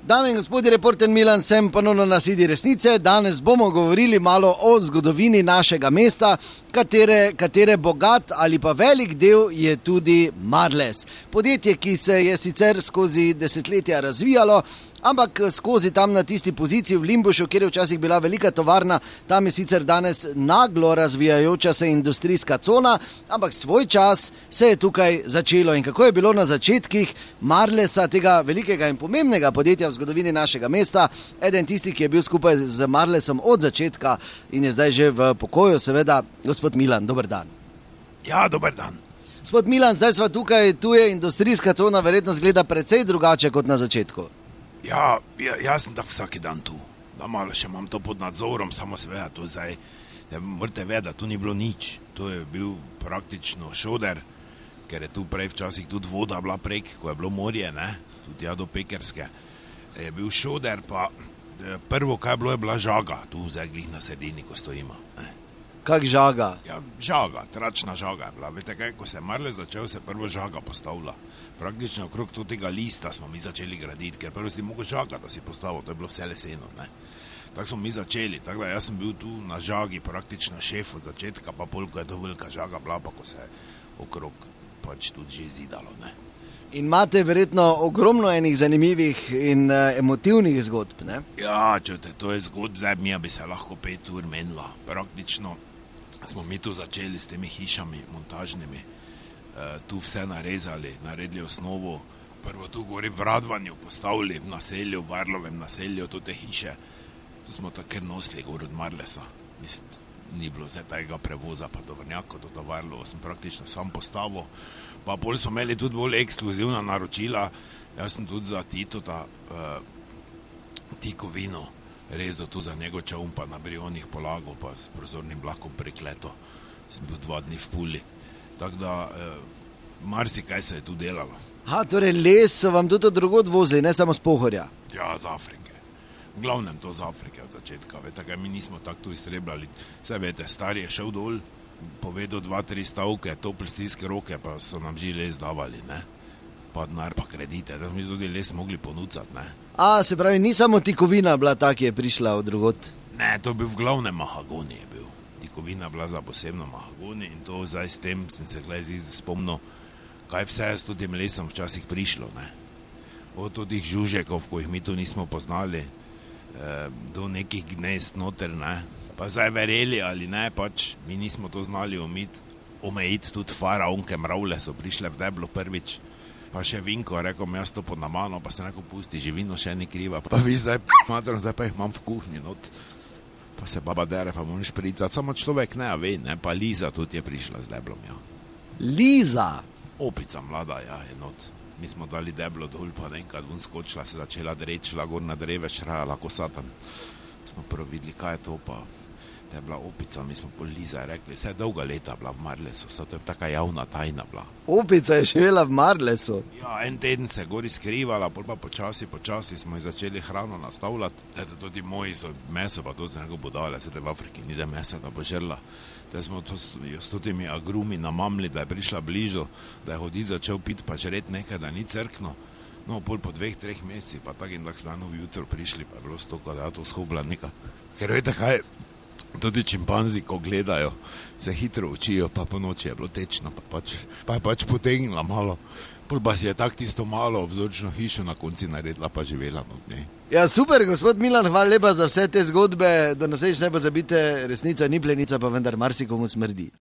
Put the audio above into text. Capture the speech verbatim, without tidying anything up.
Dame in gospodje, reporter Milan, sem ponovno na Sedi resnice. Danes bomo govorili malo o zgodovini našega mesta, katere, katere bogat ali pa velik del je tudi Marles. Podjetje, ki se je sicer skozi desetletja razvijalo, ampak skozi tam na tisti poziciji v Limbušu, kjer je včasih bila velika tovarna, tam je sicer danes naglo razvijajoča se industrijska cona, ampak svoj čas se je tukaj začelo. In kako je bilo na začetkih Marlesa, tega velikega in pomembnega podjetja v zgodovini našega mesta, eden tisti, ki je bil skupaj z Marlesom od začetka in je zdaj že v pokoju, seveda, gospod Milan, dober dan. Ja, dober dan. Gospod Milan, zdaj sva tukaj, tu je industrijska cona, verjetno zgleda precej drugače kot na začetku. Ja, ja, jaz sem tak vsaki dan tu. Da malo še imam to pod nadzorom, samo seveda to zdaj, da morate vedeti, da tu ni bilo nič. To je bil praktično šoder, ker je tu prej včasih tudi voda bila prek, ko je bilo morje, ne, tudi ja do Pekerske. Je bil šoder, pa prvo, kaj je bilo, je bila žaga, tu zdaj glih na sredini, ko stojimo, ne. Kak žaga? Ja, žaga, tračna žaga je bila. Veste kaj, ko se je Marles začel, se prvo žaga postavila. Praktično okrog tega lista smo mi začeli graditi, ker prvo si mogel žaga, da si postavil, to je bilo vse leseno, ne. Tako smo mi začeli, tako da jaz sem bil tu na žagi praktično šef od začetka, pa pol, ko je to velika žaga bila, pa ko se je okrog pač tudi že zidalo, ne. In imate verjetno ogromno enih zanimivih in uh, emotivnih zgodb, ne? Ja, čute, to je zgodb, zdaj mi bi se lahko pet ur menila. Praktično smo mi tu začeli s temi hišami montažnimi, e, tu vse narezali, naredili osnovo, prvo tu gori v Radvanju postavili v naselju, v Varlovem naselju, tu te hiše, tu smo takr nosili gor od Marlesa, mislim, ni bilo zdaj tega prevoza, pa do Vrnjaka, do Varlova sem praktično sam postavil, pa pol smo imeli tudi bolj ekskluzivna naročila, jaz sem tudi za Titota e, Tikovino rezal tu za njegov čovn, pa na brionih polagal, pa s prozornim blakom prekleto. Sem bil dva dni v Puli. Tako da, eh, marsikaj se je tu delalo. Ha, torej les so vam tudi drugod vozili, ne samo z Pohorja? Ja, z Afrike. V glavnem to z Afrike od začetka. Vete, kaj mi nismo tako tu iztrebljali. Vse vete, star je šel dol, povedal dva, tri stavke, topl stiske roke, pa so nam že les davali, ne. Pa denar, pa kredite, da smo mi tudi les mogli ponucati, ne. A, se pravi, ni samo Tikovina bila ta, ki je prišla od drugod? Ne, to je bil v glavnem mahagoni je bil. Tikovina bila za posebno mahagoni in to zdaj s tem sem se gledaj zdaj spomnil, kaj vse je s tem lesom včasih prišlo, ne. Od tih žužekov, ko jih mi tu nismo poznali, eh, do nekih gnezd noter, ne. Pa zdaj verjeli ali ne, pač mi nismo to znali omiti, omejiti, tudi faraonke mravlje so prišle v deblo prvič. Pa še Vinko, rekel mi, jaz to pod namano, pa se neko pusti, živino še ni kriva. Pa vi zdaj, matrom, zdaj pa jih imam v kuhnji, not. Pa se baba dere, pa moram špricati, samo človek ne, ve, ne, pa Liza tudi je prišla z deblom, ja. Liza? Opica mlada, ja, je not. Mi smo dali deblo dol, pa enkrat vun skočila, se začela dreč, šla gor na dreve, šrajala ko satan. Smo prvo videli, kaj je to, pa da je bila opica, mi smo pol Liza rekli, vse dolga leta bila v Marlesu, vse to je taka javna tajna bila. Opica je živela v Marlesu? Ja, en teden se je gori skrivala, pol pa počasi, počasi smo jih začeli hrano nastavljati. Eto, tudi moji so meso, pa to se neko bodale, se te v Afriki ni za mesa, da bo žrla. Da smo to s totimi agrumi namamli, da je prišla bližo, da je hoditi začel piti, pa žret nekaj, da ni crkno. No, pol po dveh, treh mesecih, pa tak in tak smo eno jutro prišli, pa je bilo stoko, da je to shobla neka. Ker vete kaj, tudi čimpanzi, ko gledajo, se hitro učijo, pa po noči je bilo tečno, pa pač, pa je pač potegnila malo. Pol pa si je tak tisto malo vzorčno hišo na konci naredila, pa živela od nje. Ja, super, gospod Milan, hvala lepa za vse te zgodbe. Do naslednjič ne pozabite, resnica ni plenica, pa vendar marsikomu smrdi.